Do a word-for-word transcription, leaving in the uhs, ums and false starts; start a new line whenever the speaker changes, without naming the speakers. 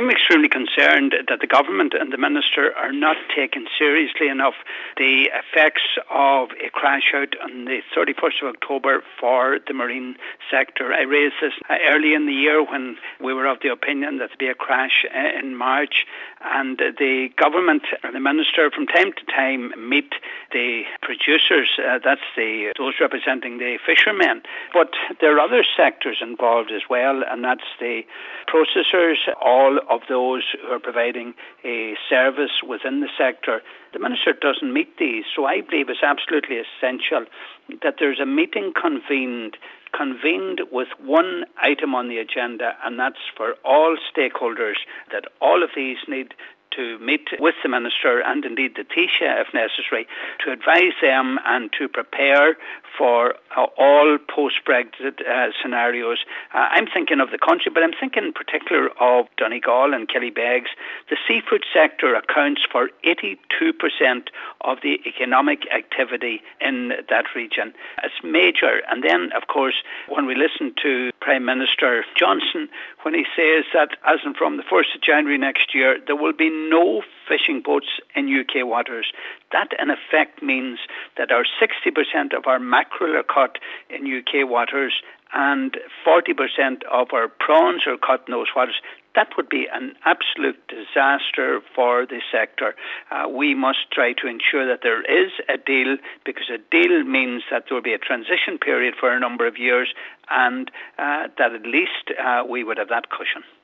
I'm extremely concerned that the government and the Minister are not taking seriously enough the effects of a crash out on the thirty-first of October for the marine sector. I raised this early in the year when we were of the opinion that there'd be a crash in March, and the government and the Minister from time to time meet the producers, uh, that's the those representing the fishermen. But there are other sectors involved as well, and that's the processors, all of those who are providing a service within the sector. The Minister doesn't meet these, so I believe it's absolutely essential that there's a meeting convened convened with one item on the agenda, and that's for all stakeholders, that all of these need to meet with the Minister and indeed the Taoiseach if necessary to advise them and to prepare for uh, all post-Brexit uh, scenarios. Uh, I'm thinking of the country, but I'm thinking in particular of Donegal and Killybegs. The seafood sector accounts for eighty-two percent of the economic activity in that region. It's major. And then, of course, when we listen to Prime Minister Johnson, when he says that as in from the first of January next year, there will be no fishing boats in U K waters. That in effect means that our sixty percent of our mackerel are caught in U K waters and forty percent of our prawns are caught in those waters. That would be an absolute disaster for the sector. Uh, we must try to ensure that there is a deal, because a deal means that there will be a transition period for a number of years, and uh, that at least uh, we would have that cushion.